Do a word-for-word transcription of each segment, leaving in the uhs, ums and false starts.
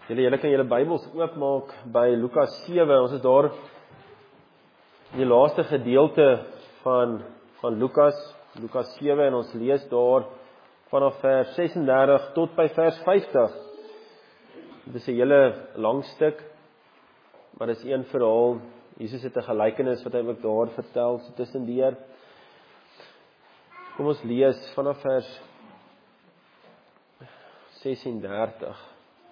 Julle julle kan julle Bybels oopmaak by Lukas sewe. Ons is daar in die laaste gedeelte van van Lukas, Lukas sewe en ons lees daar vanaf vers ses en dertig tot by vers vyftig. Dit is 'n hele lang stuk, maar dit is een verhaal. Jesus het 'n gelykenis wat hy ook daar vertel so tussendeur. Kom ons lees vanaf vers ses en dertig.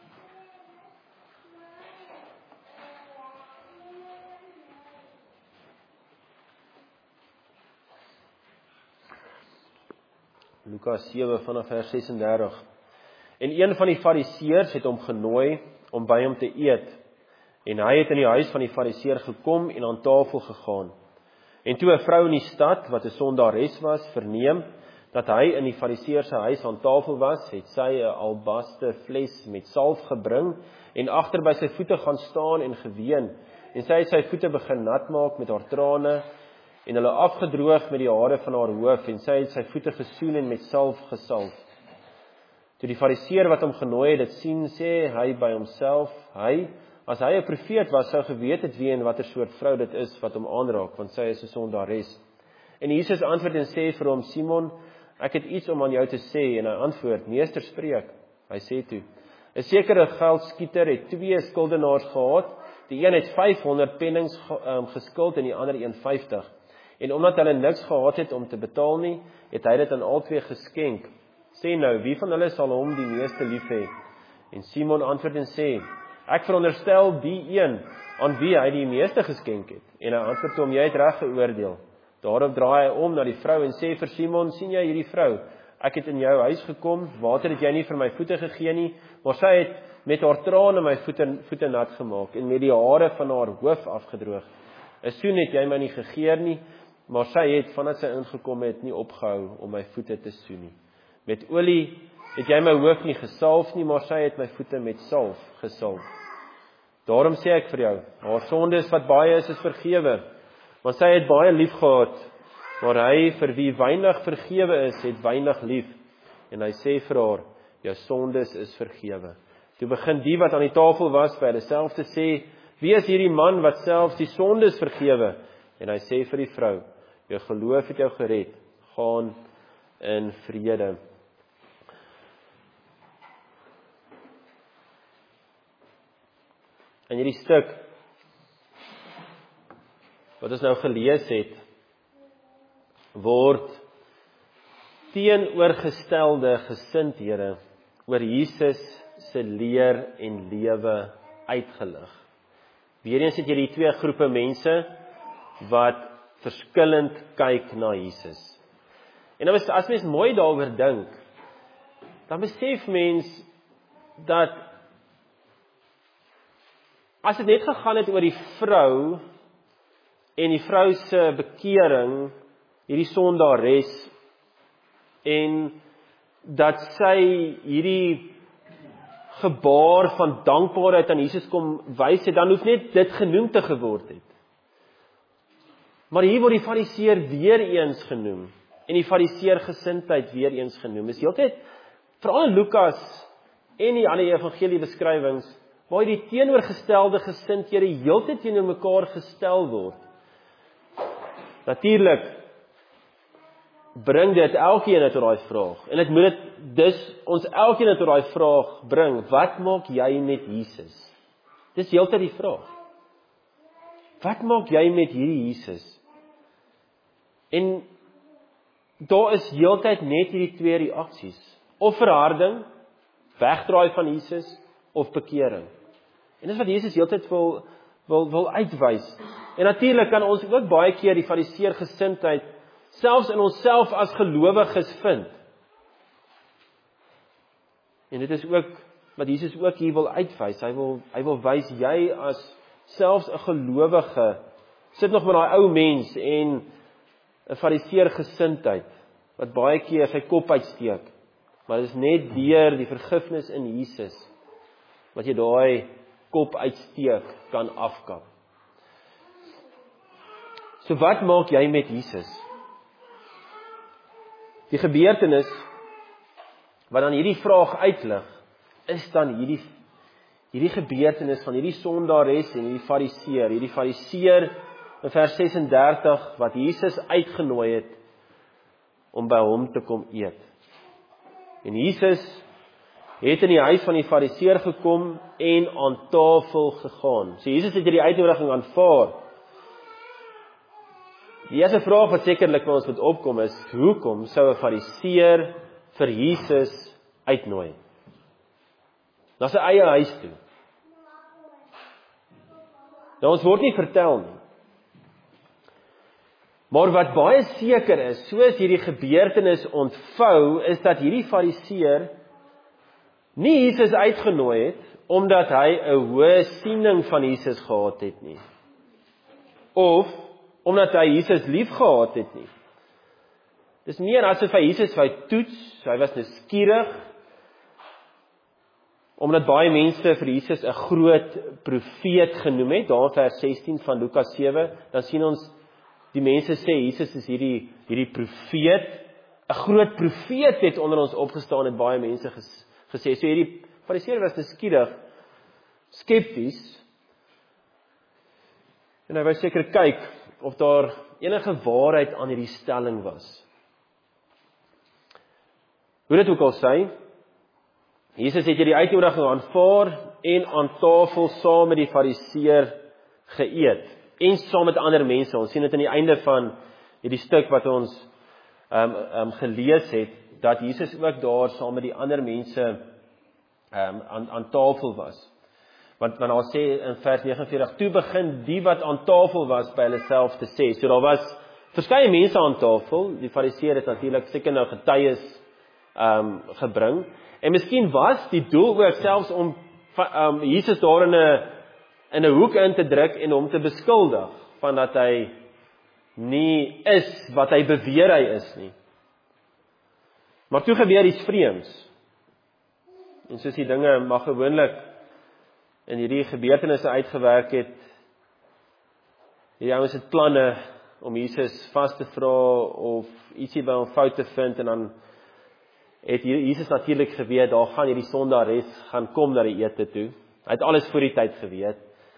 Lukas sewe vanaf vers ses en dertig. En een van die fariseërs het hom genooi om by hom te eet. En hy het in die huis van die fariseër gekom en aan tafel gegaan. En toe 'n vrou in die stad, wat 'n sondares was, verneem dat hy in die fariseër se huis aan tafel was, het sy 'n albaste fles met salf gebring en agter by sy voete gaan staan en geween. En sy het sy voete begin nat maak met haar trane en hulle afgedroog met die hare van haar hoof, en sy het sy voete gesoen en met salf gesalf. Toe die fariseër wat hom genooi het dit sien, sê hy by homself, hy, as hy 'n profeet was, sou geweet het wie en watter soort vrou dit is wat hom aanraak, want sy is 'n sondares. En Jesus antwoord en sê vir hom, Simon, ek het iets om aan jou te sê. En hy antwoord, meester, spreek. Hy sê toe, 'n sekere geldskieter het twee skuldenaars gehad, die een het vyfhonderd pennings um, geskuld en die ander honderdvyftig. En omdat hulle niks gehad het om te betaal nie, het hy dit aan albei geskenk. Sê nou, wie van hulle sal hom die meeste lief hê? En Simon antwoord en sê, ek veronderstel die een aan wie hy die meeste geskenk het. En hy antwoord hom, jy het reg geoordeel. Daarop draai hy om na die vrou en sê vir Simon, sien jy hierdie vrou? Ek het in jou huis gekom, water het jy nie vir my voete gegee nie, maar sy het met haar trane my voete, voete nat gemaak en met die hare van haar hoof afgedroog. 'n Soen het jy my nie gegee nie, maar sy het, vandat sy ingekom het, nie opgehou om my voete te soen nie. Met olie het jy my hoof nie gesalf nie, maar sy het my voete met salf gesalf. Daarom sê ek vir jou, haar sondes wat baie is, is vergewe, want sy het baie lief gehad, maar hy vir wie weinig vergewe is, het weinig lief. En hy sê vir haar, jou sondes is vergewe. Toe begin die wat aan die tafel was, by hulle self te sê, wie is hierdie man wat selfs die sondes vergewe? En hy sê vir die vrou, jou geloof het jou gered, gaan in vrede. In hierdie stuk, wat ons nou gelees het, word teenoorgestelde gesindhede oor Jesus se leer en lewe uitgelig. Weereens het jy die twee groepe mense wat verskillend kyk na Jesus. En as, as mens mooi daaroor dink, dan besef mens dat as dit net gegaan het oor die vrou en die vrou se bekering, hierdie sondares, en dat sy hierdie gebaar van dankbaarheid aan Jesus kom wys het, dan hoef net dit genoem te geword het. Maar hier word die fariseer weer eens genoem, en die fariseer gesindheid weer eens genoem. Is heeltyd, veral in Lukas en die ander evangelie beskrywings, waar die teenoorgestelde gesindhede heeltyd teenoor mekaar gestel word. Natuurlik bring dit elkeen tot daai vraag, en dit moet dit dus ons elkeen tot daai vraag bring, wat maak jy met Jesus? Dis heeltyd die vraag. Wat maak jy met hierdie Jesus? En daar is heeltyd net hierdie twee reaksies, of verharding, wegdraai van Jesus, of bekering. En dis wat Jesus heeltyd wil, wil, wil uitwys. En natuurlik kan ons ook baie keer die fariseer gesindheid selfs in onsself as gelowiges vind. En dit is ook wat Jesus ook hier wil uitwys. Hy wil, hy wil wys, jy as selfs 'n gelowige sit nog met daai ou mens en 'n fariseer gesindheid wat baie keer sy kop uitsteek. Maar dit is net deur die vergifnis in Jesus wat jy daai kop uitsteek kan afkap. So wat maak jy met Jesus? Die gebeurtenis wat dan hierdie vraag uitlig, is dan hierdie hierdie gebeurtenis van hierdie sondares en hierdie fariseer, hierdie fariseer in vers ses en dertig wat Jesus uitgenooi het om by hom te kom eet. En Jesus het in die huis van die fariseer gekom en aan tafel gegaan. So Jesus het hierdie uitnodiging aanvaar. Die eerste vraag wat sekerlik by ons moet opkom is, hoekom sou 'n fariseer vir Jesus uitnooi? Na sy eie huis toe. Nou ons word nie vertel nie. Maar wat baie seker is, soos hierdie gebeurtenis ontvou, is dat hierdie fariseer nie Jesus uitgenooi het, omdat hy 'n hoë siening van Jesus gehad het nie. Of, omdat hy Jesus lief gehad het nie. Dis meer asof hy Jesus wou toets, hy was nuuskierig, omdat baie mense vir Jesus 'n groot profeet genoem het, daar in vers sestien van Lukas sewe, dan sien ons, die mense sê, Jesus is hierdie, hierdie profeet, 'n groot profeet het onder ons opgestaan, het baie mense ges, gesê, so hierdie fariseer was nuuskierig, skepties, en hy wou seker kyk, of daar enige waarheid aan hierdie stelling was. Hoe dit ook al sê, Jesus het hierdie uitnodiging aanvaar en aan tafel saam met die fariseer geëet en saam met ander mense. Ons sien dit aan die einde van hierdie stuk wat ons um, um, gelees het, dat Jesus ook daar saam met die ander mense um, aan, aan tafel was. Want dan daar sê in vers negenenveertig, toe begin die wat aan tafel was by hulle self te sê. So daar was verskeie mense aan tafel, die fariseer het natuurlik seker nou getuies um, gebring. En miskien was die doel ook selfs om um, Jesus daar in 'n in 'n hoek in te druk en hom te beskuldig van dat hy nie is wat hy beweer hy is nie. Maar toe gebeur iets vreemds. En soos die dinge maar gewoonlik in hierdie gebeurtenisse uitgewerk het, hierdie ouens het planne om Jesus vas te vra of ietsie by hom fout te vind, en dan het Jesus natuurlik geweet, daar gaan hierdie sondares gaan kom na die ete toe. Hy het alles voor die tyd geweet.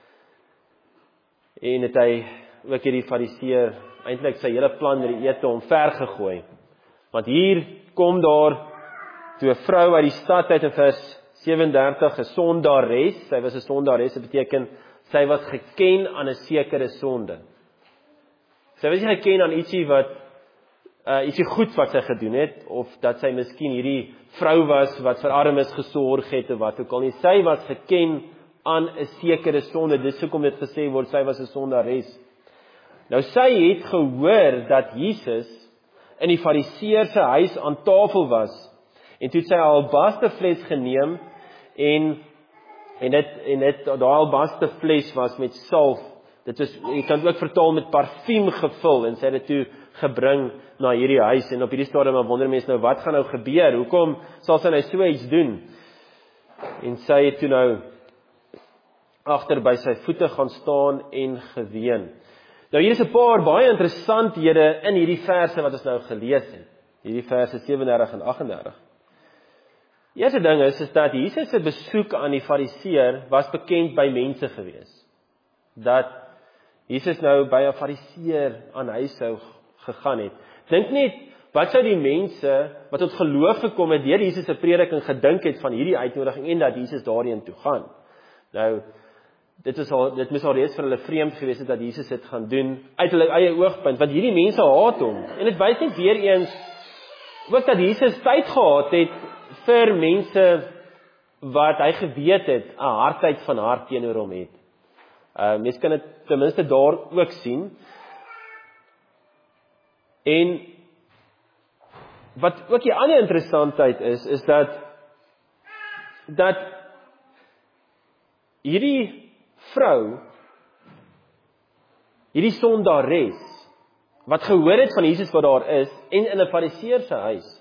En het hy ook hierdie fariseer eintlik sy hele plan met die ete omver gegooi. Want hier kom daar toe 'n vrou uit die stad uit in vers sewe en dertig, 'n sondares, sy was 'n sondares, dit beteken sy was geken aan 'n sekere sonde. Sy was nie geken aan ietsie wat uh, ietsie goed wat sy gedoen het, of dat sy miskien hierdie vrou was wat vir armes gesorg het of wat ook al nie. Sy was geken aan 'n sekere sonde. Dis hoekom dit gesê word sy was 'n sondares. Nou sy het gehoor dat Jesus in die fariseer se huis aan tafel was. En toe het sy 'n albasterfles geneem en en dit en dit daai albasterfles was met salf. Dit is, jy kan ook vertaal met parfuum gevul, en sy het dit toe gebring na hierdie huis. En op hierdie stadium wonder mense nou, wat gaan nou gebeur? Hoekom sal sy nou so iets doen? En sy het toe nou agter by sy voete gaan staan en geween. Nou hier is 'n paar baie interessanthede in hierdie verse wat ons nou gelees het. Hierdie verse sewe en dertig en agt en dertig. Die eerste ding is, is dat Jesus se besoek aan die fariseer was bekend by mense gewees. Dat Jesus nou by 'n fariseer aan huis sou gegaan het. Dink net, wat sou die mense wat tot geloof gekom het deur Jesus se prediking gedink het van hierdie uitnodiging en dat Jesus daarheen toe gaan. Nou, dit is al dit moes al reeds vir hulle vreemd gewees het dat Jesus dit gaan doen uit hulle eie oogpunt, want hierdie mense haat hom. En dit wys net weer eens ook dat Jesus tyd gehad het vir mense wat hy geweet het 'n hardheid van hart teenoor hom het. Uh, mens kan dit ten minste daar ook sien. En wat ook die ander interessantheid is, is dat dat hierdie vrou, hierdie sondares, wat gehoor het van Jesus wat daar is, en in 'n fariseer se huis,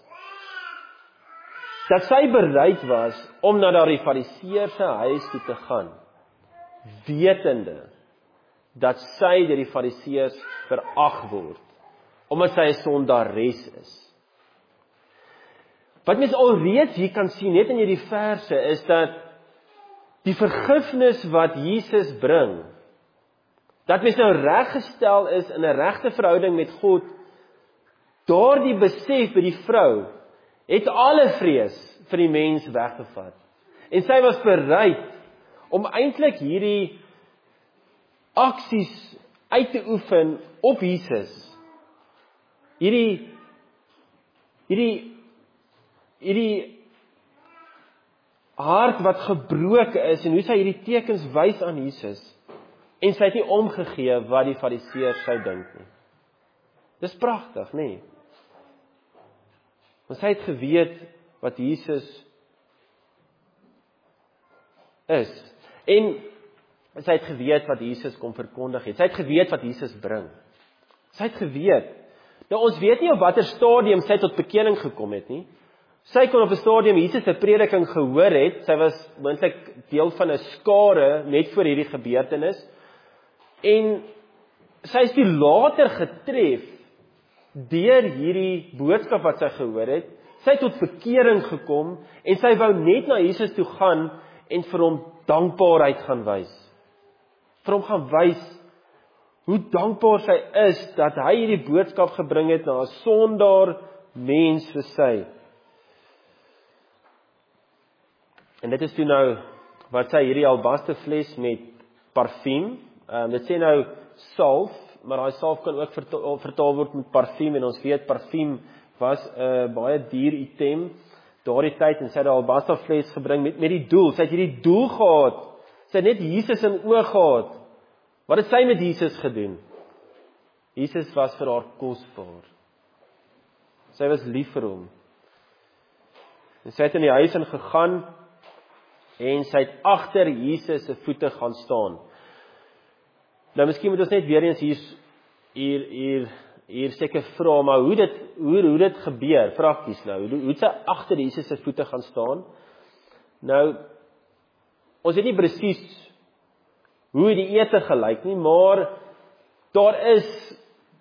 dat sy bereid was om na daardie fariseer se huis toe te gaan, wetende dat sy deur die fariseërs verag word, omdat sy 'n sondares is. Wat mens alreeds hier kan sien, net in hierdie verse, is dat die vergifnis wat Jesus bring, dat mens nou reggestel is in 'n regte verhouding met God, daardie besef by die vrou, het alle vrees vir die mens weggevat. En sy was bereid om eintlik hierdie aksies uit te oefen op Jesus. Hierdie hierdie hierdie hart wat gebroken is en hoe sy hierdie tekens wys aan Jesus. En sy het nie omgegee wat die fariseërs sou dink nie. Dis pragtig, nê? Nee. Want sy het geweet wat Jesus is. En sy het geweet wat Jesus kom verkondig het. Sy het geweet wat Jesus bring. Sy het geweet. Nou ons weet nie op watter stadium sy tot bekering gekom het nie. Sy kon op 'n stadium Jesus se prediking gehoor het. Sy was moontlik deel van 'n skare net voor hierdie gebeurtenis. En sy is toe later getref deur hierdie boodskap wat sy gehoor het. Sy het tot bekering gekom en sy wou net na Jesus toe gaan en vir hom dankbaarheid gaan wys. Vir hom gaan wys hoe dankbaar sy is dat hy hierdie boodskap gebring het na 'n sondaar mens soos sy. En dit is toe nou wat sy hierdie albasterfles met parfuum, um, dit sê nou salf, maar daai salf kan ook vertaal, vertaal word met parfuum, en ons weet parfuum was 'n uh, baie duur item daardie tyd, en sy het 'n albasterfles gebring met, met die doel, sy het hierdie doel gehad, sy het net Jesus in oog gehad. Wat het sy met Jesus gedoen? Jesus was vir haar kosbaar. Sy was lief vir hom. En sy het in die huis ingegaan, en sy het agter Jesus se voete gaan staan. Nou miskien moet ons net weer eens hier hier hier hier seker vra, maar hoe dit hoe hoe dit gebeur prakties nou? Hoe hoe het sy agter Jesus se voete gaan staan? Nou ons weet nie presies hoe die ete gelyk nie, maar daar is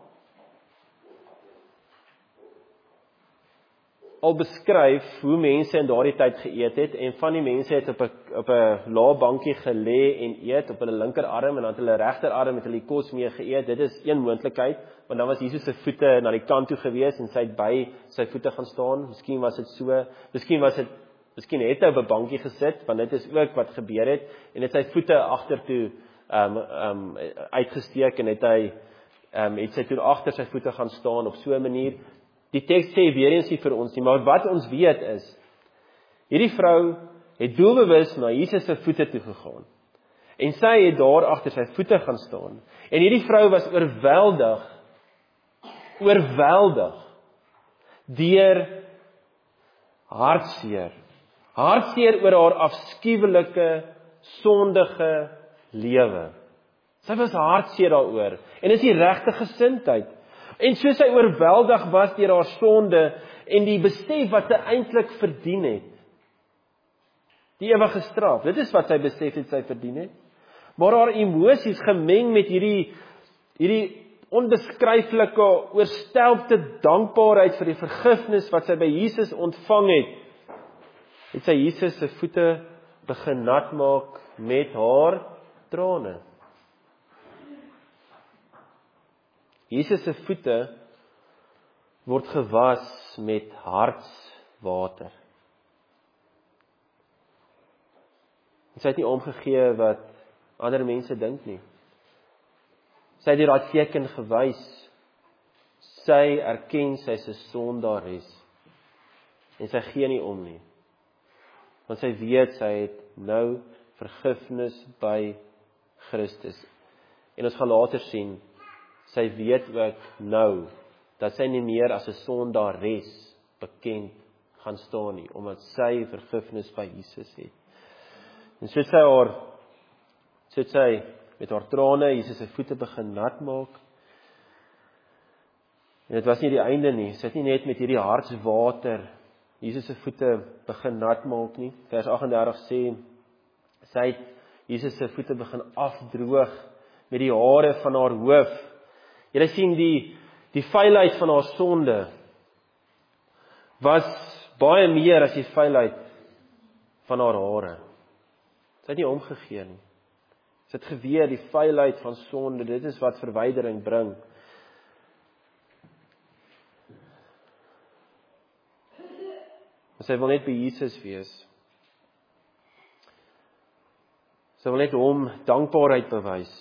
al beskryf hoe mense in daardie tyd geëet het, en van die mense het op 'n op 'n lae bankie gelê en eet op hulle linkerarm, en dan het hulle regterarm met hulle die kos mee geëet. Dit is een moontlikheid, want dan was Jesus se voete na die kant toe gewees en sy het by sy voete gaan staan. Miskien was dit so, miskien was dit miskien het hy op 'n bankie gesit, want dit is ook wat gebeur het, en het sy voete agtertoe um um uitgesteek, en het hy um het sy toe agter sy voete gaan staan op so 'n manier. Die teks sê weer eens nie vir ons nie, maar wat ons weet is, hierdie vrou het doelbewus na Jesus se voete toe gegaan. En sy het daar agter sy voete gaan staan. En hierdie vrou was oorweldig, oorweldig, deur hartseer. Hartseer oor haar afskuwelike, sondige lewe. Sy was hartseer daaroor. En dis die regte gesindheid. En soos sy oorweldig was deur haar sonde en die besef wat sy eintlik verdien het. Die ewige straf, dit is wat sy besef het sy verdien het. Maar haar emosies gemeng met hierdie hierdie onbeskryflike, oorstelpte dankbaarheid vir die vergifnis wat sy by Jesus ontvang het, het sy Jesus se voete begin nat maak met haar trane. Jesus se voete word gewas met hartswater. Sy het nie omgegee wat ander mense dink nie. Sy het die daai teken gewys. Sy erken sy is 'n sondares. En sy gee nie om nie. Want sy weet sy het nou vergifnis by Christus. En ons gaan later sien, sy weet ook nou, dat sy nie meer as 'n sondares bekend gaan staan nie, omdat sy vergifnis by Jesus het. En so het sy haar, so het sy met haar trane Jesus se voete begin nat maak. En dit was nie die einde nie, sy het nie net met hierdie hartswater Jesus se voete begin nat maak nie. Vers agt en dertig sê, sy het Jesus se voete begin afdroog met die hare van haar hoof. Julle sien die die vuilheid van haar sonde was baie meer as die vuilheid van haar hare. Sy het nie omgegee nie. Sy het geweet die vuilheid van sonde, dit is wat verwydering bring. En sy wil net by Jesus wees. Sy wil net hom dankbaarheid bewys.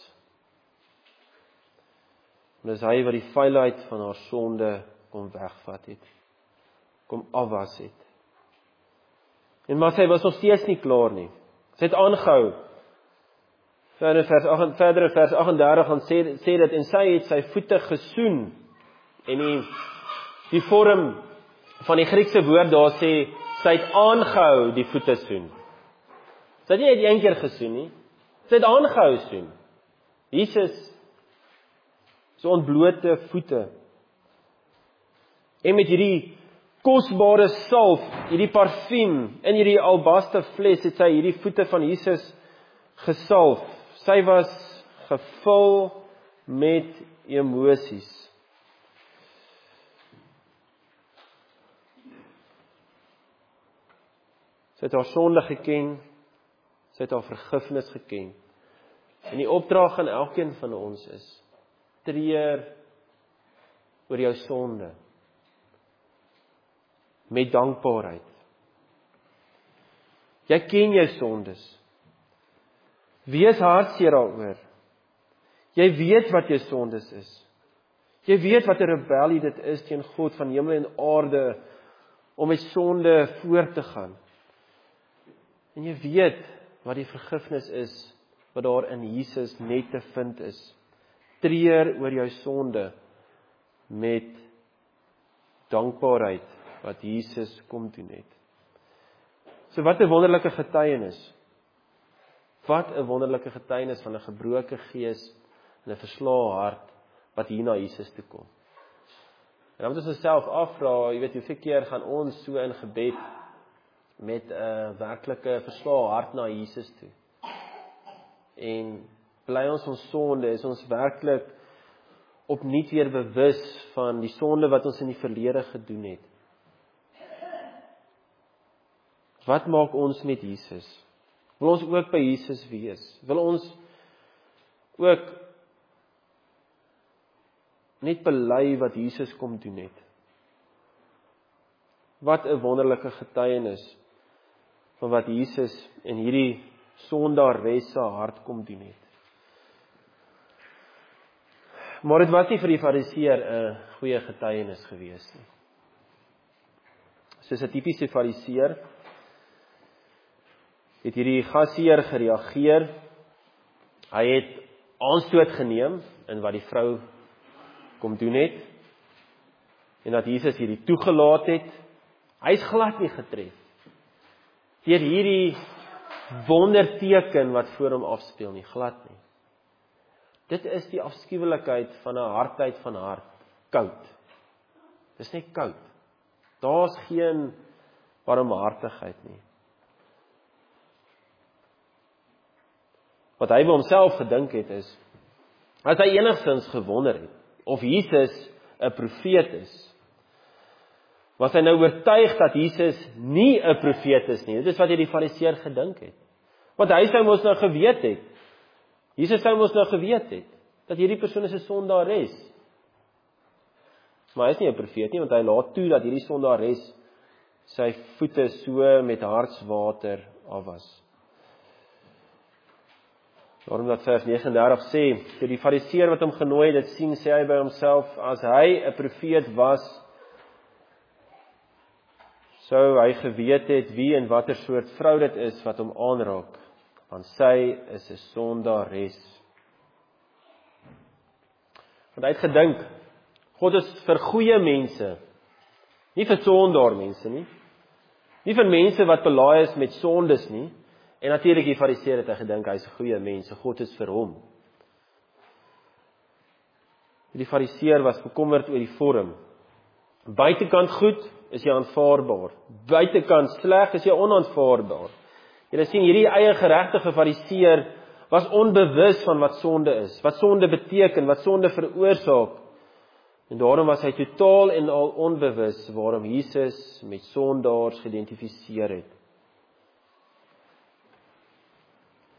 En dis hy wat die vuilheid van haar sonde kom wegvat het. Kom afwas het. En maar sy was nog steeds nie klaar nie. Sy het aangehou. Verder vers agt, verder vers agt en dertig gaan sê, sê dit, en sy het sy voete gesoen. En die, die vorm van die Griekse woord daar sê, sy het aangehou die voete soen. Sy het nie net een keer gesoen nie, sy het aangehou soen. Jesus, so ontblote voete. En met hierdie kosbare salf, hierdie parfuum, in hierdie albaster fles, het sy hierdie voete van Jesus gesalf. Sy was gevul met emosies. Sy het haar sonde geken, sy het haar vergifnis geken. En die opdrag aan elkeen van ons is, treur oor jou sonde, met dankbaarheid. Jy ken jou sondes. Wees hartseer daaroor. Jy weet wat jou sondes is. Jy weet wat 'n rebellie dit is teen God van hemel en aarde, om met sonde voort te gaan. En jy weet wat die vergifnis is, wat daar in Jesus net te vind is. Treur oor jou sonde, met dankbaarheid, wat Jesus kom doen het. So wat 'n wonderlike getuienis. Wat 'n wonderlike getuienis van 'n gebroke gees en 'n verslae hart wat hier na Jesus toe kom. En dan moet ons onsself afvra, jy weet, hoeveel keer gaan ons so in gebed met 'n uh, werklike verslae hart na Jesus toe. En bly ons ons sonde, is ons werklik opnuut weer bewus van die sonde wat ons in die verlede gedoen het. Wat maak ons met Jesus? Wil ons ook by Jesus wees? Wil ons ook net bely wat Jesus kom doen het? Wat 'n wonderlike getuienis van wat Jesus in hierdie sondares se hart kom doen het. Maar dit was nie vir die fariseer 'n goeie getuienis gewees nie. Soos 'n tipiese fariseer het hierdie gasheer gereageer. Hy het aanstoot geneem in wat die vrou kom doen het, en dat Jesus hierdie toegelaat het. Hy is glad nie getref deur hierdie wonderteken wat voor hom afspeel nie, glad nie. Dit is die afskuwelikheid van 'n hardheid van hart, koud. Dis net koud. Daar's geen barmhartigheid nie. Wat hy by homself gedink het is, as hy enigstens gewonder het, of Jesus 'n profeet is, was hy nou oortuig dat Jesus nie 'n profeet is nie. Dit is wat hy die fariseer gedink het. Want hy sou mos nou geweet het, Jesus sou mos nou geweet het, dat hierdie persoon is 'n sondares. Maar hy is nie 'n profeet nie, want hy laat toe dat hierdie sondares sy voete so met hartswater afwas. Daarom dat vers nege en dertig sê, toe die fariseer wat hom genooi het, dit sien, sê hy by homself, as hy 'n profeet was, sou hy geweet het wie en watter soort vrou dit is wat hom aanraak, want sy is 'n sondares. Want hy het gedink, God is vir goeie mense, nie vir sondaar mense nie, nie vir mense wat belaai is met sondes nie. En natuurlik die fariseer het hy gedink, hy is 'n goeie mens, God is vir hom. Die fariseer was bekommerd oor die vorm. Buitekant goed is jy aanvaarbaar, buitekant sleg is jy onaanvaarbaar. Jy sien, hierdie eie geregtige fariseer was onbewus van wat sonde is, wat sonde beteken, wat sonde veroorsaak. En daarom was hy totaal en al onbewus waarom Jesus met sondaars geïdentifiseer het.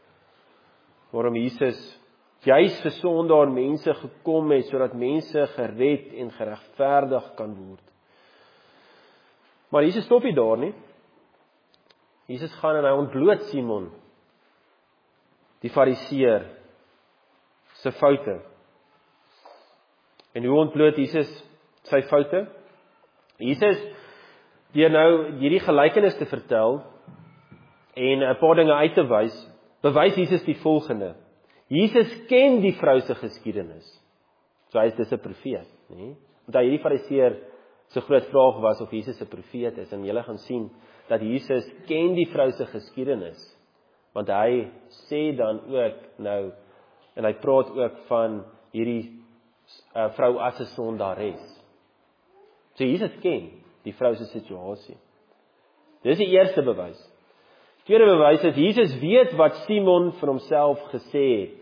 waarom Jesus juis vir sondaar mense gekom het, sodat mense gered en geregverdig kan word. Maar Jesus stop nie daar nie. Jesus gaan en hy ontbloot Simon, die fariseer, sy foute. En hoe ontbloot Jesus sy foute? Jesus, deur nou hierdie gelykenis te vertel en 'n paar dinge uit te wys, bewys Jesus die volgende. Jesus ken die vrou se geskiedenis. So hy is dis 'n profeet, nê? Want hy hierdie fariseer se groot vraag was of Jesus 'n profeet is, en julle gaan sien dat Jesus ken die vrou se geskiedenis, want hy sê dan ook nou, en hy praat ook van hierdie uh, vrou as 'n sondares. So Jesus ken die vrou se situasie. Dis die eerste bewys. Tweede bewys is Jesus weet wat Simon van homself gesê het.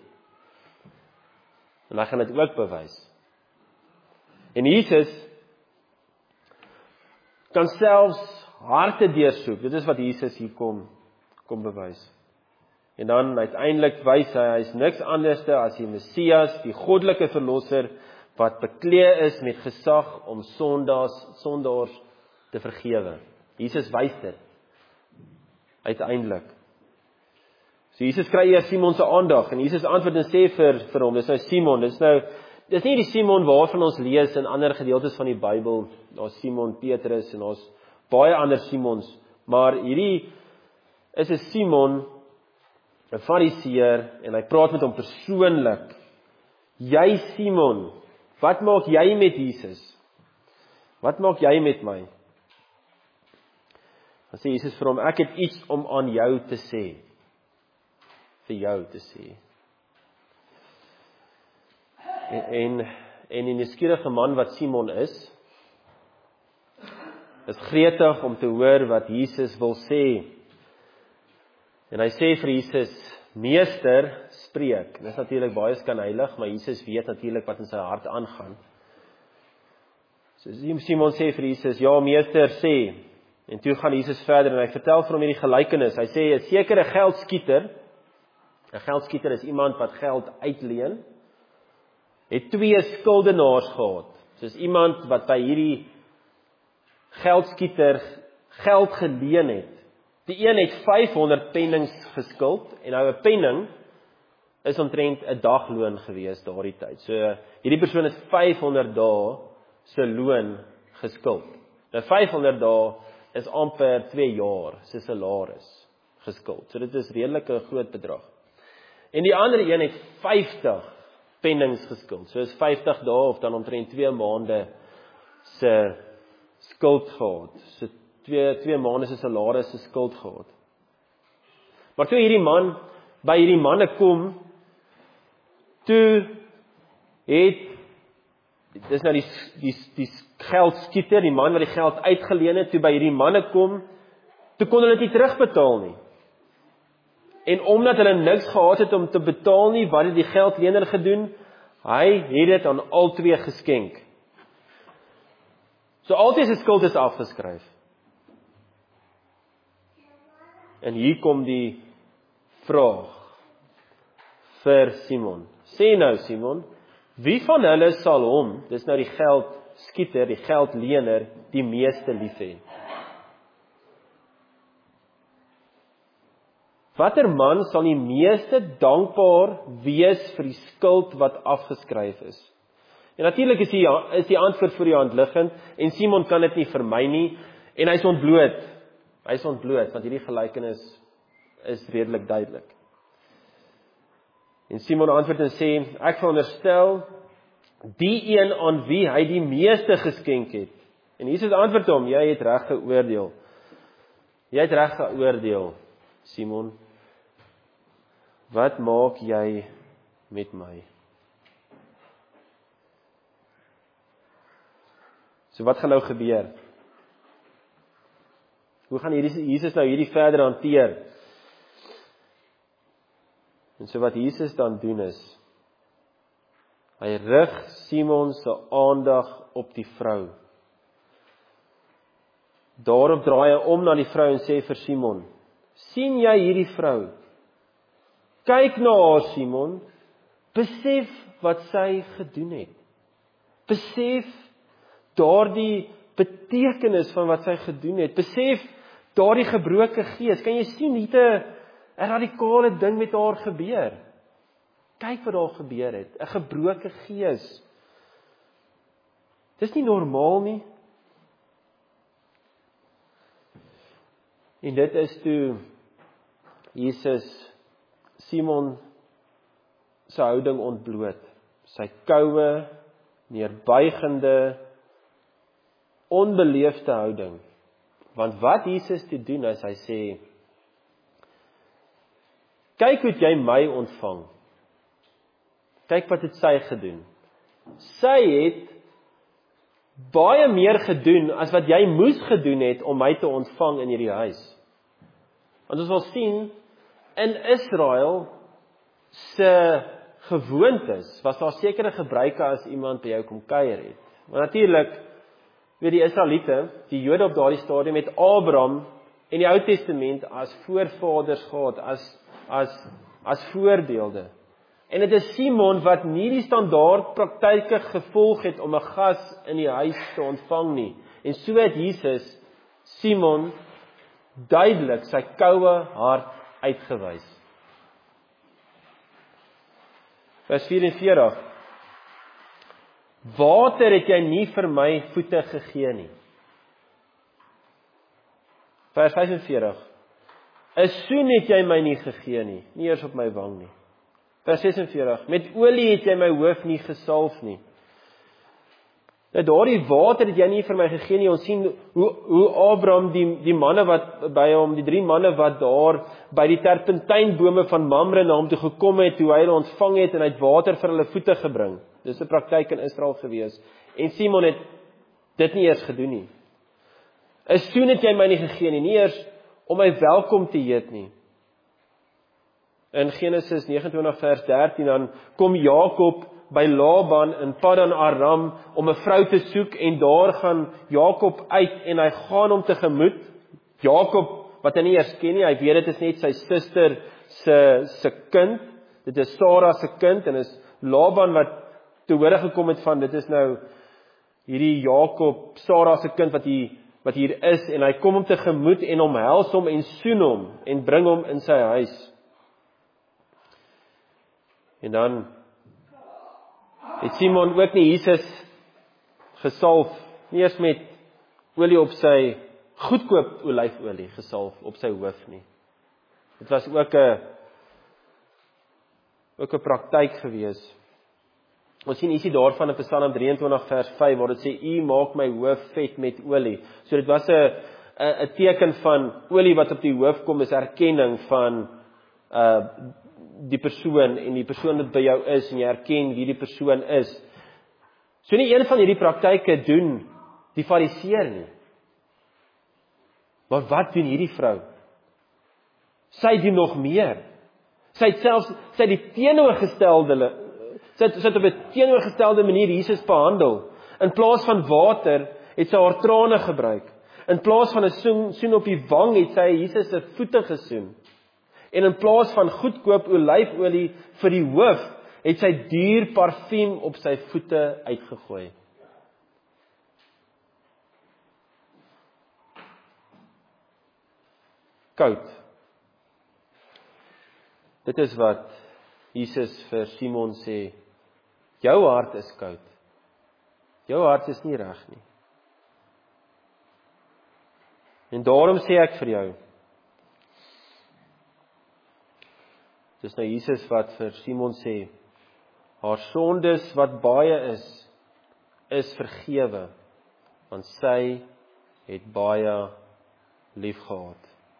En hy gaan dit ook bewys. En Jesus kan selfs harte deursoek. Dit is wat Jesus hier kom kom bewys. En dan uiteindelik wys hy hy is niks anders as die Messias, die goddelike verlosser wat bekleed is met gesag om sondaars sondaars te vergewe. Jesus wys dit uiteindelik. So Jesus kry eers Simon se aandag en Jesus antwoord en sê vir vir hom, dis nou Simon, dis nou dis nie die Simon waarvan ons lees in ander gedeeltes van die Bybel, daar's Simon Petrus en daar's baie ander Simons, maar hierdie is 'n Simon, 'n fariseer, en hy praat met hom persoonlik. Jy Simon, wat maak jy met Jesus? Wat maak jy met my? Dan sê Jesus vir hom, ek het iets om aan jou te sê. Vir jou te sê. En, en, en die nuuskierige man wat Simon is, is gretig om te hoor wat Jesus wil sê. En hy sê vir Jesus, Meester, spreek. Dit is natuurlik baie skynheilig, maar Jesus weet natuurlik wat in sy hart aangaan. So Simon sê vir Jesus, ja Meester, sê. En toe gaan Jesus verder en hy vertel vir hom hierdie gelykenis. Hy sê 'n sekere geldskieter, 'n geldskieter is iemand wat geld uitleen, het twee skuldenaars gehad. Soos iemand wat by hierdie geldskieter geld geleen het. Die een het vyfhonderd pennings geskuld, en nou 'n penning is omtrent 'n dagloon gewees daardie tyd. So hierdie persoon het vyfhonderd dae se loon geskuld. Nou vyfhonderd dae is amper twee jaar se salaris geskuld. So dit is redelik 'n groot bedrag. En die ander een het vyftig pennings geskuld. So is vyftig dae of dan omtrent twee maande se skuld gehad. So twee twee maande se salaris se skuld gehad. Maar toe hierdie man by hierdie manne kom, toe het dis nou die die die geldskieter, die man wat die geld uitgeleen het, toe by hierdie manne kom, toe kon hulle dit nie terugbetaal nie. En omdat hulle niks gehad het om te betaal nie, wat het die geldlener gedoen? Hy het dit aan albei geskenk. So albei se skuld is afgeskryf. En hier kom die vraag vir Simon. Sê nou Simon, wie van hulle sal hom, dis nou die geldskieter, die geldlener, die meeste lief hê? Watter man sal die meeste dankbaar wees vir die skuld wat afgeskryf is? En natuurlik is die, is die antwoord voor die hand liggend, en Simon kan dit nie vermy nie, en hy is ontbloot. Hy is ontbloot, want hierdie gelykenis is redelik duidelik. En Simon antwoord en sê, ek veronderstel, die een aan wie hy die meeste geskenk het. En Jesus antwoord hom, jy het reg geoordeel. Jy het reg geoordeel, Simon. Wat maak jy met my? So wat gaan nou gebeur? Hoe gaan hierdie Jesus nou hierdie verder hanteer? En so wat Jesus dan doen is, hy rig Simon se aandag op die vrou. Daarop draai hy om na die vrou en sê vir Simon, sien jy hierdie vrou? kyk na haar, Simon, besef wat sy gedoen het. Besef daardie betekenis van wat sy gedoen het. Besef daardie gebroke gees. Kan jy sien, hier 'n 'n radikale ding met haar gebeur. Kyk wat daar gebeur het. 'n Gebroke gees. Dis nie normaal nie. En dit is toe Jesus Simon sy houding ontbloot. Sy koue, neerbuigende, onbeleefde houding. Want wat Jesus toe doen is, hy sê, kyk hoe jy my ontvang. Kyk wat het sy gedoen. Sy het baie meer gedoen as wat jy moes gedoen het om my te ontvang in hierdie huis. Want ons wil sien, in Israel se gewoontes was daar sekere gebruike as iemand by jou kom kuier het. Maar natuurlik, weet die Israeliete, die Jode op daardie stadium met Abraham en die Ou Testament as voorvaders gehad, as as as voorbeelde. En dit is Simon wat nie die standaard praktyke gevolg het om 'n gas in die huis te ontvang nie. En so het Jesus Simon duidelik sy koue hart uitgewys. Vers vyf. Water het jy nie vir my voete gegee nie. Vers vyf. 'n soen het jy my nie gegee nie, nie eers op my wang nie. Vers vyf. Met olie het jy my hoof nie gesalf nie. Nou daardie water het jy nie vir my gegee nie. Ons sien hoe hoe Abraham die die manne wat by hom, die drie manne wat daar by die terpentynbome van Mamre na hom toe gekom het, hoe hy hulle ontvang het en hy het water vir hulle voete gebring. Dis 'n praktyk in Israel gewees. En Simon het dit nie eers gedoen nie. 'n soen het jy my nie gegee nie, nie eers om my welkom te heet nie. In Genesis negenentwintig vers dertien dan kom Jakob by Laban in Paddan Aram om 'n vrou te soek en daar gaan Jakob uit en hy gaan hom tegemoet. Jakob wat hy nie eers ken nie, hy weet dit is net sy suster se se kind. Dit is Sara se kind en is Laban wat te hore gekom het van dit is nou hierdie Jakob, Sara se kind wat hier wat hier is en hy kom hom tegemoet en omhels hom en soen hom en bring hom in sy huis. En dan het Simon ook nie Jesus gesalf, nie eers met olie op sy goedkoop olyfolie gesalf op sy hoof nie. Dit was ook 'n ook 'n praktyk gewees. Ons sien ietsie daarvan in Psalm drieëntwintig vers vyf waar dit sê U maak my hoof vet met olie. So dit was 'n 'n 'n teken van olie wat op die hoof kom is erkenning van uh die persoon en die persoon wat by jou is en jy erken wie die persoon is. So nie een van hierdie praktyke doen die fariseer nie. Maar wat doen hierdie vrou? Sy doen nog meer. Sy het selfs sy het die teenoorgestelde sy het, sy het op 'n teenoorgestelde manier Jesus behandel. In plaas van water het sy haar trane gebruik. In plaas van 'n soen, soen op die wang het sy Jesus se voete gesoen. En in plaas van goedkoop olyfolie vir die hoof, het sy duur parfuum op sy voete uitgegooi. Koud. Dit is wat Jesus vir Simon sê, jou hart is koud. Jou hart is nie reg nie. En daarom sê ek vir jou, dis nou Jesus wat vir Simon sê, haar sondes wat baie is, is vergewe, want sy het baie lief gehad.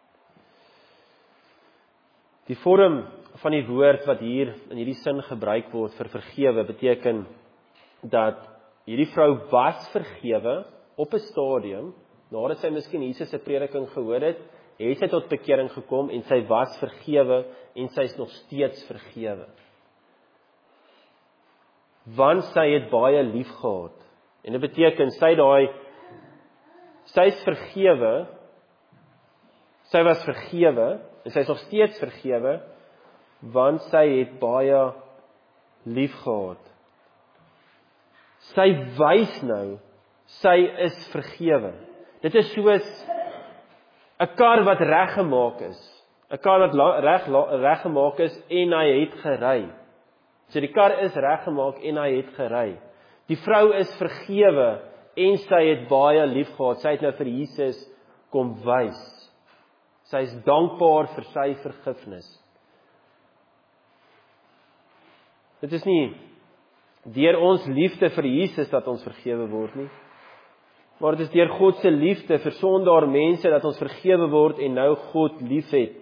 Die vorm van die woord wat hier in hierdie sin gebruik word vir vergewe, beteken dat hierdie vrou was vergewe op 'n stadium, nadat sy miskien Jesus se prediking gehoor het, het sy tot bekering gekom en sy was vergewe en sy is nog steeds vergewe. Want sy het baie lief gehad. En dit beteken sy daai sy is vergewe, sy was vergewe en sy is nog steeds vergewe want sy het baie lief gehad. Sy wys nou, sy is vergewe. Dit is soos 'n kar wat reggemaak is. 'n Kar wat reg reggemaak is en hy het gery. So die kar is reggemaak en hy het gery. Die vrou is vergewe en sy het baie lief gehad. Sy het nou vir Jesus kom wys. Sy is dankbaar vir sy vergifnis. Dit is nie deur ons liefde vir Jesus dat ons vergewe word nie. Maar dit is deur God se liefde vir sondaar mense dat ons vergewe word en nou God liefhet.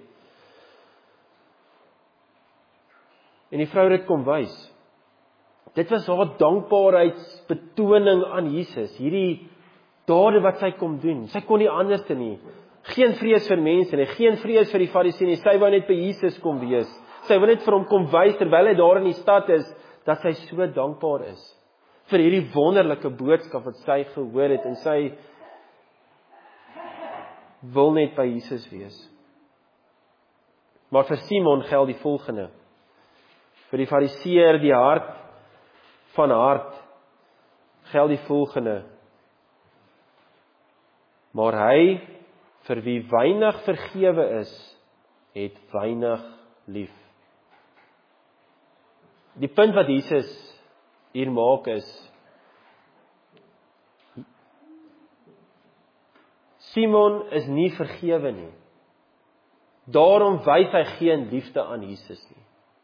En die vrou het kom wys. Dit was haar dankbaarheidsbetoning aan Jesus. Hierdie dade wat sy kom doen. Sy kon nie anders te nie. Geen vrees vir mense nie, geen vrees vir die Fariseë nie. Sy wou net by Jesus kom wees. Sy wou net vir hom kom wys terwyl hy daar in die stad is, dat sy so dankbaar is vir hierdie wonderlike boodskap wat sy gehoor het en sy wil net by Jesus wees. Maar vir Simon geld die volgende. Vir die Fariseer die hart van hart geld die volgende. Maar hy vir wie weinig vergewe is, het weinig lief. Die punt wat Jesus hier maak is, Simon is nie vergewe nie. Daarom wys hy geen liefde aan Jesus nie.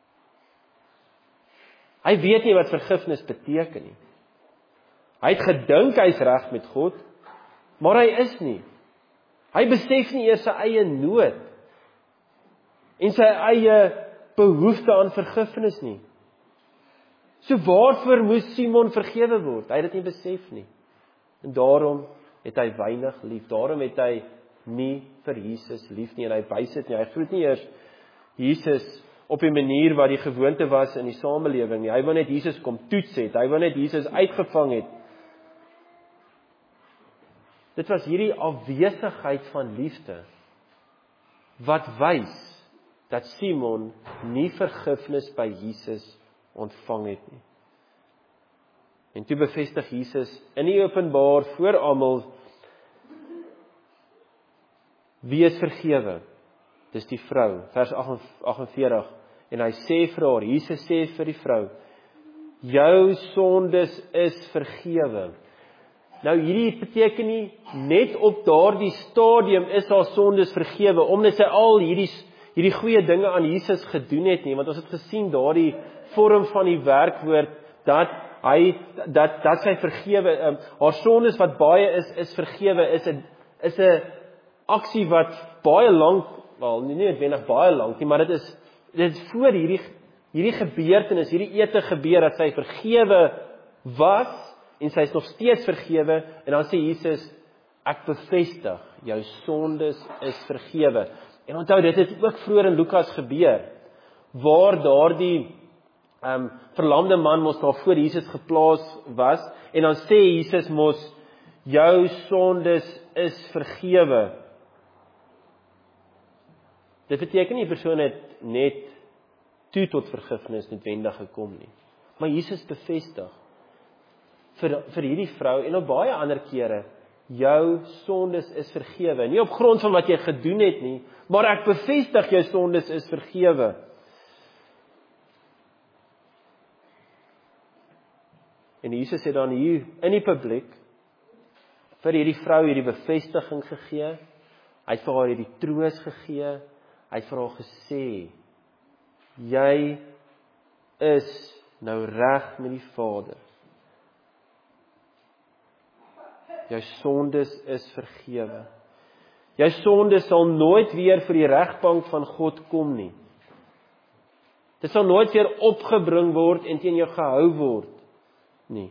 Hy weet nie wat vergifnis beteken nie. Hy het gedink hy's reg met God, maar hy is nie. Hy besef nie eers sy eie nood en sy eie behoefte aan vergifnis nie. So waarvoor moes Simon vergewe word? Hy het dit nie besef nie. En daarom het hy weinig lief. Daarom het hy nie vir Jesus lief nie en hy wys dit nie. Hy groet nie eers Jesus op die manier wat die gewoonte was in die samelewing nie. Hy wou net Jesus kom toets het. Hy wou net Jesus uitgevang het. Dit was hierdie afwesigheid van liefde wat wys dat Simon nie vergifnis by Jesus ontvang het nie. En toe bevestig Jesus in die openbaar voor almal, wie is vergewe? Dis die vrou, vers agt en veertig. En hy sê vir haar, Jesus sê vir die vrou, jou sondes is vergewe. Nou hierdie beteken nie, net op daardie stadium is haar sondes vergewe, omdat sy al hierdie, hierdie goeie dinge aan Jesus gedoen het nie, want ons het gesien daardie vorm van die werkwoord, dat hy, dat, dat sy vergewe, um, haar sondes wat baie is, is vergewe, is 'n is 'n aksie wat baie lank, wel nie noodwendig baie lank nie, maar dit is dit is voor hierdie hierdie gebeurtenis, hierdie ete gebeur dat sy vergewe was en sy is nog steeds vergewe en dan sê Jesus, ek bevestig, jou sondes is vergewe. En onthou, dit het ook vroeër in Lukas gebeur, waar daardie um, verlamde man mos daar voor Jesus geplaas was en dan sê Jesus mos, jou sondes is vergewe. Dit beteken nie die persoon het net toe tot vergifnis noodwendig gekom nie. Maar Jesus bevestig vir, vir hierdie vrou en op baie ander kere, jou sondes is vergewe. Nie op grond van wat jy gedoen het nie, maar ek bevestig jou sondes is vergewe. En Jesus het dan hier in die publiek vir hierdie vrou hierdie bevestiging gegee. Hy het vir haar hierdie troos gegee. Hy het vir haar gesê, jy is nou reg met die Vader. Jou sondes is vergewe. Jou sondes sal nooit weer vir die regbank van God kom nie. Dit sal nooit weer opgebring word en teen jou gehou word nie.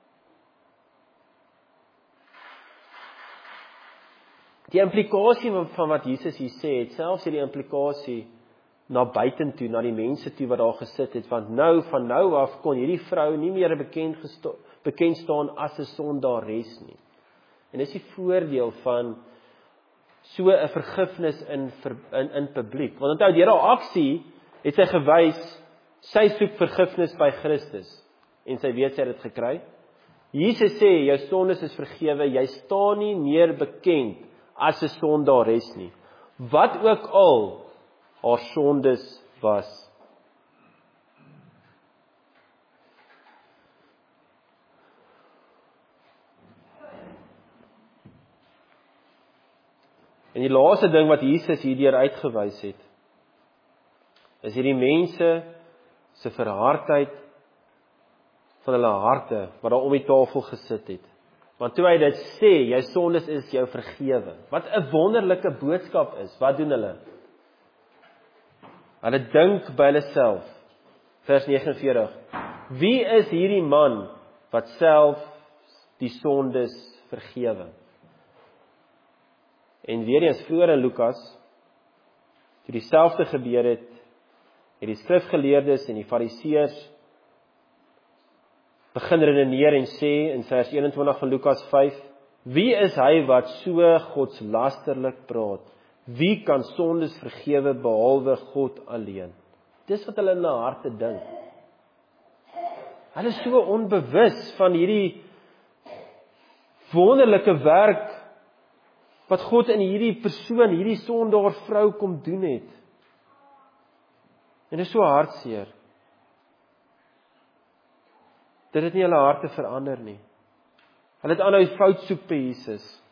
Die implikasie van wat Jesus hier sê, het selfs hierdie implikasie na buitentoe, na die mense toe wat daar gesit het, want nou, van nou af, kon hierdie vrou nie meer bekend, bekend staan as 'n sondares nie. En dis die voordeel van so 'n vergifnis in, in, in publiek. Want onthou, deur haar aksie, het sy gewys, sy soek vergifnis by Christus, en sy weet sy het dit gekry. Jesus sê, jou sondes is vergewe, jy staan nie meer bekend as 'n sondares nie, wat ook al haar sondes was. En die laaste ding wat Jesus hierdeur uitgewys het, is hierdie mense se verhardheid van hulle harte, wat daar om die tafel gesit het. Want toe hy dit sê, jou sondes is jou vergewe. Wat 'n wonderlike boodskap is, wat doen hulle? Hulle dink by hulle self, vers nege en veertig, wie is hierdie man, wat self die sondes vergewe? En weer eens vroeër in Lukas, toe dieselfde gebeur het, het die skrifgeleerdes en die fariseërs begin redeneer en sê in vers eenentwintig van Lukas vyf, wie is hy wat so godslasterlik praat? Wie kan sondes vergewe behalwe God alleen? Dis wat hulle in hulle harte dink. Hulle is so onbewus van hierdie wonderlike werk wat God in hierdie persoon, hierdie sondaar vrou kom doen het. En dit is so hartseer. Dit het nie hulle harte verander nie. Hulle het aanhou fout soek by Jesus.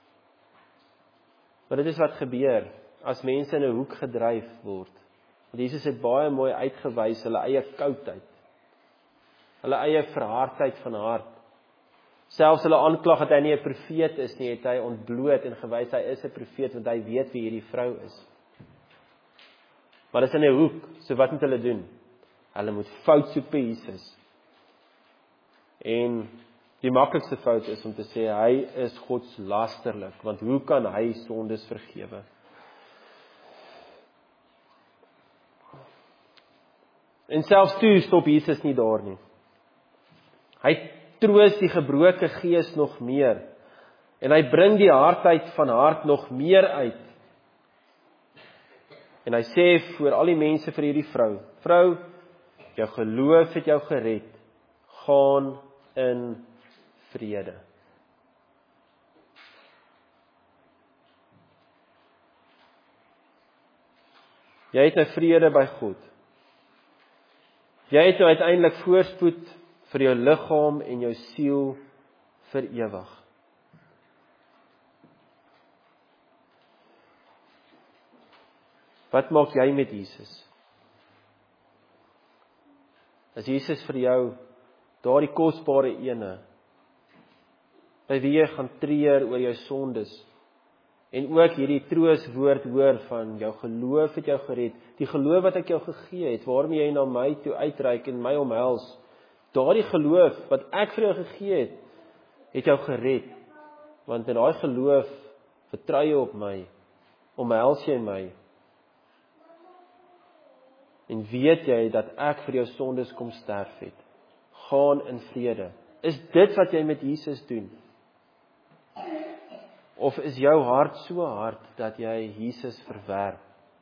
Maar dit is wat gebeur as mense in 'n hoek gedryf word. Want Jesus het baie mooi uitgewys hulle eie koudheid, hulle eie verhardheid van hart. Selfs hulle aanklag dat hy nie 'n profeet is nie, het hy ontbloot en gewys hy is 'n profeet want hy weet wie hierdie vrou is. Maar dis in 'n hoek, so wat moet hulle doen? Hulle moet fout soek by Jesus. En die maklikste fout is om te sê, hy is godslasterlik, want hoe kan hy sondes vergewe? En selfs toe stop Jesus nie daar nie. Hy troos die gebroke gees nog meer, en hy bring die hardheid van hart nog meer uit. En hy sê vir al die mense vir hierdie vrou, vrou, jou geloof het jou gered, gaan in vrede. Jy het 'n vrede by God. Jy het nou uiteindelik voorspoed vir jou liggaam en jou siel vir ewig. Wat maak jy met Jesus? As Jesus vir jou daardie kosbare ene, by wie jy gaan treur oor jou sondes, en ook hierdie troostwoord hoor van jou geloof het jou gered, die geloof wat ek jou gegee het, waarmee jy na my toe uitreik en my omhels, daardie geloof wat ek vir jou gegee het, het jou gered, want in daai geloof vertrou jy op my, omhels jy my, en weet jy dat ek vir jou sondes kom sterf het. Gaan in vrede. Is dit wat jy met Jesus doen? Of is jou hart so hard dat jy Jesus verwerp?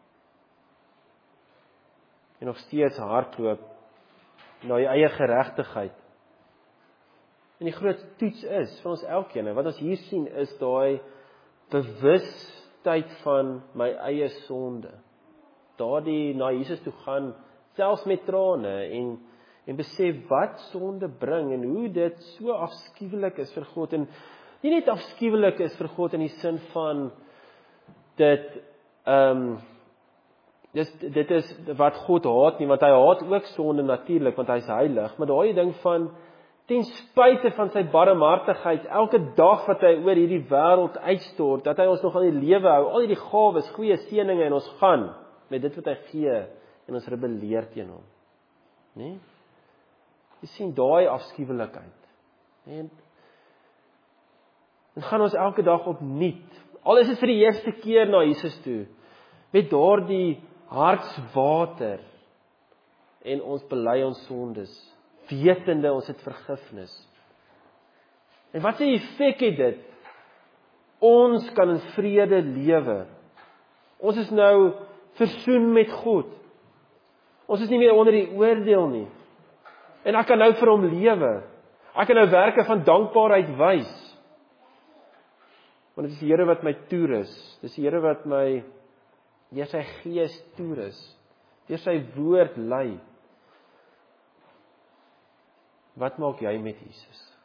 En nog steeds hardloop na jou eie geregtigheid. En die groot toets is vir ons elkeen, wat ons hier sien is daai bewustheid van my eie sonde. Daardie na Jesus toe gaan, selfs met trane en en besef wat sonde bring en hoe dit so afskuwelik is vir God, en nie net afskuwelik is vir God in die sin van dit um, dis, dit is wat God haat nie, want hy haat ook sonde natuurlik, want hy is heilig, maar daai ding van ten spyte van sy barmhartigheid, elke dag wat hy oor hierdie wêreld uitstort, dat hy ons nog aan die lewe hou, al hierdie gawes, goeie seëninge, en ons gaan met dit wat hy gee, en ons rebelleer teen hom. Nee? Jy sien daai afskuwelikheid. En dan gaan ons elke dag opnuut, al is dit vir die eerste keer na Jesus toe, met daardie hartswater, en ons bely ons sondes, wetende ons het vergifnis. En wat 'n effek het dit? Ons kan in vrede lewe. Ons is nou versoen met God. Ons is nie meer onder die oordeel nie. En ek kan nou vir hom lewe. Ek kan nou werke van dankbaarheid wys. Want dit is die Here wat my toerus. Dit is die Here wat my deur sy gees toerus. Deur sy woord lei. Wat maak jy met Jesus?